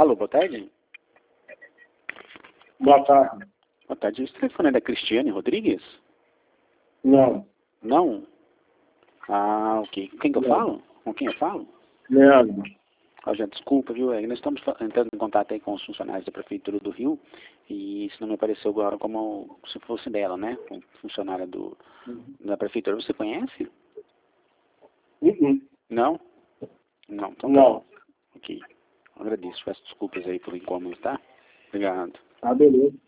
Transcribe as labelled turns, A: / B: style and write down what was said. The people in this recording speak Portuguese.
A: Alô, boa tarde.
B: Boa tarde.
A: Boa tarde. Esse telefone é da Cristiane Rodrigues?
B: Não.
A: Não? Ah, ok. Quem que eu
B: Não.
A: falo? Com quem eu falo?
B: Leandro.
A: Ah, já desculpa, viu? Nós estamos entrando em contato aí com os funcionários da Prefeitura do Rio e isso não me apareceu agora como se fosse dela, né? Com funcionária da Prefeitura. Você conhece? Não? Não, então tá bom.
B: Não.
A: Ok. Agradeço. Peço desculpas aí pelo incômodo, tá? Obrigado.
B: Tá, beleza.